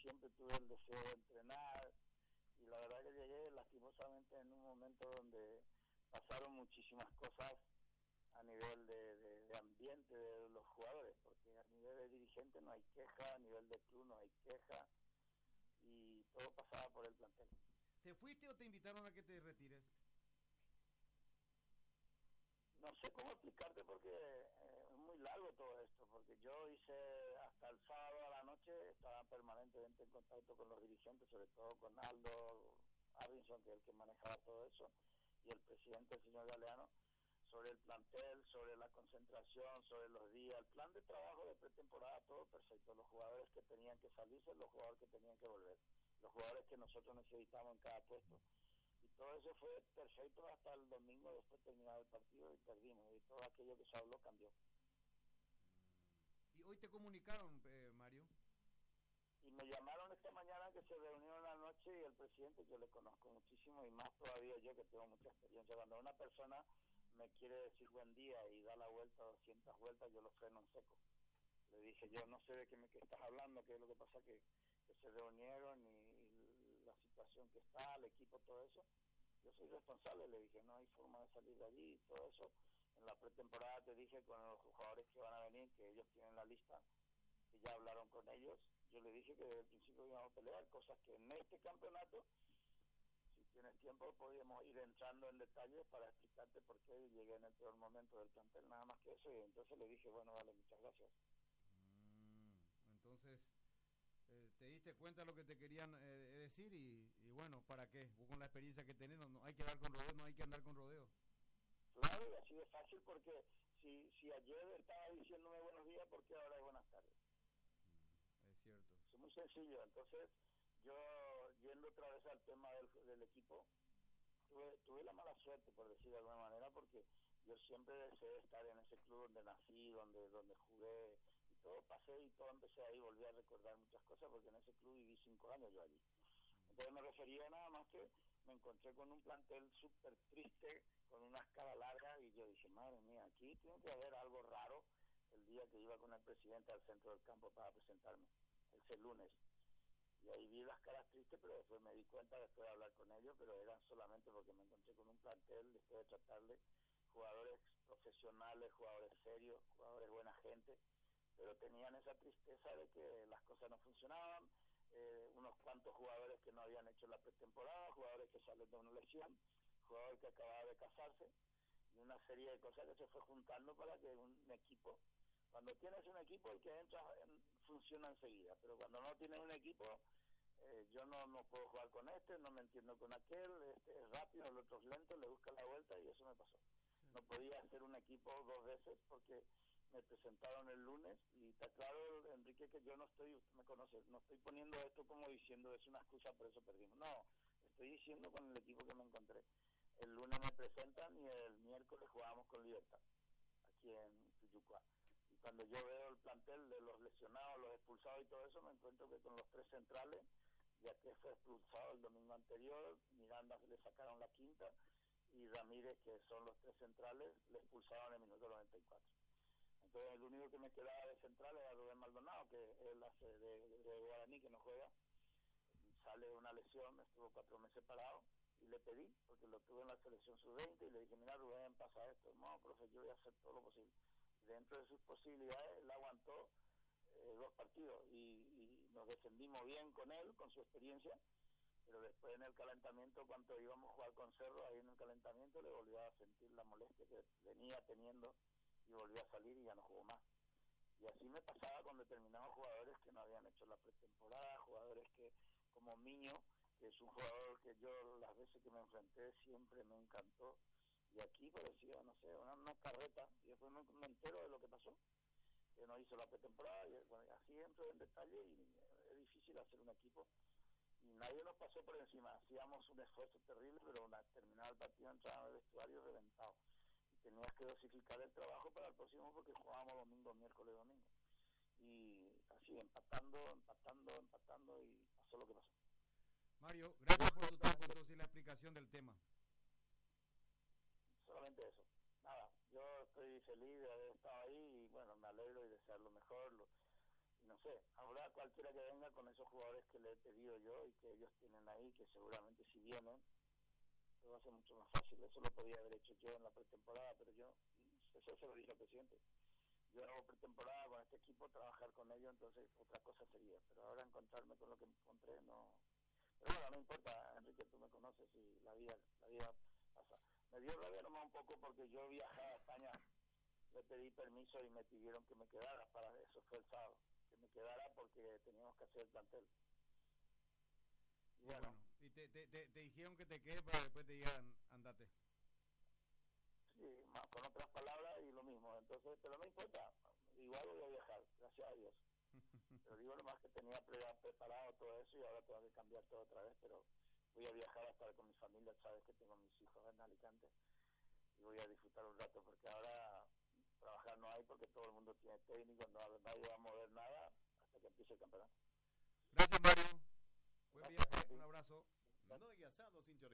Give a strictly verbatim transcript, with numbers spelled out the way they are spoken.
siempre tuve el deseo de entrenar, y la verdad que llegué lastimosamente en un momento donde pasaron muchísimas cosas a nivel de, de, de ambiente de los jugadores, porque a nivel de dirigente no hay queja, a nivel de club no hay queja, y todo pasaba por el plantel. ¿Te fuiste o te invitaron a que te retires? No sé cómo explicarte porque eh, es muy largo todo esto, porque yo hice hasta el sábado a la noche, estaba permanentemente en contacto con los dirigentes, sobre todo con Aldo Arvinson, que es el que manejaba todo eso, y el presidente, el señor Galeano, sobre el plantel, sobre la concentración, sobre los días, el plan de trabajo de pretemporada, todo perfecto, los jugadores que tenían que salirse, los jugadores que tenían que volver, los jugadores que nosotros necesitamos en cada puesto. Y todo eso fue perfecto hasta el domingo, después de terminar el partido, y perdimos, y todo aquello que se habló cambió. ¿Y hoy te comunicaron, eh, Mario? Y me llamaron esta mañana que se reunieron la noche, y el presidente, yo le conozco muchísimo, y más todavía yo que tengo mucha experiencia. Cuando una persona me quiere decir buen día y da la vuelta, doscientas vueltas, yo lo freno en seco. Le dije, yo no sé de qué me qué estás hablando, qué es lo que pasa, que, que se reunieron, y, y la situación que está, el equipo, todo eso. Yo soy responsable, le dije, no hay forma de salir de allí, y todo eso. En la pretemporada te dije con los jugadores que van a venir, que ellos tienen la lista, que ya hablaron con ellos. Yo le dije que desde el principio íbamos a pelear, cosas que en este campeonato, si tienes tiempo, podíamos ir entrando en detalles para explicarte por qué llegué en el peor momento del plantel, nada más que eso. Y entonces le dije, bueno, vale, muchas gracias. Mm, entonces, eh, te diste cuenta de lo que te querían eh, decir, y, y bueno, ¿para qué? Vos con la experiencia que tenés, no, no hay que andar con rodeos, no hay que andar con rodeos. Claro, y así de fácil, porque si, si ayer estaba diciéndome buenos días, ¿por qué ahora es buenas tardes? Mm, es cierto. Es muy sencillo. Entonces, yo, yendo otra vez al tema del, del equipo, tuve, tuve la mala suerte, por decir de alguna manera, porque yo siempre deseé estar en ese club donde nací, donde donde jugué, y todo pasé, y todo empecé ahí, volví a recordar muchas cosas, porque en ese club viví cinco años yo allí. Entonces me refería nada más que me encontré con un plantel súper triste, con una escala larga, y yo dije, madre mía, aquí tiene que haber algo raro. El día que iba con el presidente al centro del campo para presentarme, ese lunes, y ahí vi las caras tristes, pero después me di cuenta, después de hablar con ellos, pero eran solamente porque me encontré con un plantel, después de tratarle, jugadores profesionales, jugadores serios, jugadores buena gente, pero tenían esa tristeza de que las cosas no funcionaban, eh, unos cuantos jugadores que no habían hecho la pretemporada, jugadores que salen de una lesión, jugador que acababa de casarse, y una serie de cosas que se fue juntando para que un equipo, cuando tienes un equipo, el que entra en, funciona enseguida, pero cuando no tienes un equipo, eh, yo no, no puedo jugar con este, no me entiendo con aquel, este es rápido, el otro es lento, le busca la vuelta, y eso me pasó. No podía hacer un equipo dos veces porque me presentaron el lunes, y está claro, Enrique, que yo no estoy, usted me conoce, no estoy poniendo esto como diciendo es una excusa, por eso perdimos. No, estoy diciendo con el equipo que me encontré. El lunes me presentan, y el miércoles jugábamos con Libertad, aquí en Tuyucuá. Y cuando yo veo el plantel de los lesionados, los expulsados y todo eso, me encuentro que con los tres centrales, ya que fue expulsado el domingo anterior, Miranda le sacaron la quinta, y Ramírez, que son los tres centrales, le expulsaron en el minuto noventa y cuatro. Entonces el único que me quedaba de central era Rubén Maldonado, que él hace de, de, de Guaraní, que no juega, sale de una lesión, estuvo cuatro meses parado, y le pedí, porque lo tuve en la selección sub veinte, y le dije, mira Rubén, pasa esto. No, profe, yo voy a hacer todo lo posible. Dentro de sus posibilidades, él aguantó eh, dos partidos, y, y nos defendimos bien con él, con su experiencia, pero después en el calentamiento, cuando íbamos a jugar con Cerro, ahí en el calentamiento le volvió a sentir la molestia que venía teniendo, y volvió a salir, y ya no jugó más. Y así me pasaba con determinados jugadores que no habían hecho la pretemporada, jugadores que, como Miño, que es un jugador que yo las veces que me enfrenté siempre me encantó, y aquí parecía, no sé, una, una carreta, y después me, me entero de lo que pasó, que no hizo la pretemporada, y bueno, así entro en detalle, y es difícil hacer un equipo, y nadie nos pasó por encima, hacíamos un esfuerzo terrible, pero una terminada el partido entraba en el vestuario reventado, y tenías que dosificar el trabajo para el próximo, porque jugábamos domingo, miércoles, domingo, y así empatando, empatando, empatando, y pasó lo que pasó. Mario, gracias por tu tiempo entonces y la explicación del tema. Solamente eso, nada, yo estoy feliz de haber estado ahí, y bueno, me alegro y desear lo mejor, lo, y no no sé, ahora cualquiera que venga con esos jugadores que le he pedido yo y que ellos tienen ahí, que seguramente si vienen, lo va a ser mucho más fácil. Eso lo podía haber hecho yo en la pretemporada, pero yo, eso se lo dije al presidente. Yo hago pretemporada con este equipo, trabajar con ellos, entonces otra cosa sería. Pero ahora encontrarme con lo que me encontré, no. Pero bueno, no importa, Enrique, tú me conoces y la vida, la vida pasa. Me dio rabia nomás un poco porque yo viajaba a España, le pedí permiso y me pidieron que me quedara, para eso fue el sábado, que me quedara porque teníamos que hacer el plantel. Y bueno, bueno y te, te, te, te dijeron que te quedes, pero después te digan, andate. Sí, más, con otras palabras y lo mismo, entonces, pero no importa, igual voy a viajar, gracias a Dios. Pero digo nomás que tenía pre preparado todo eso y ahora tengo que cambiar todo otra vez, pero voy a viajar a estar con mi familia, sabes que tengo mis hijos en Alicante y voy a disfrutar un rato porque ahora trabajar no hay porque todo el mundo tiene técnico, no, nadie va a mover nada hasta que empiece el campeonato. Gracias, Mario. Buen viaje, un abrazo. No hay asado sin chorizo.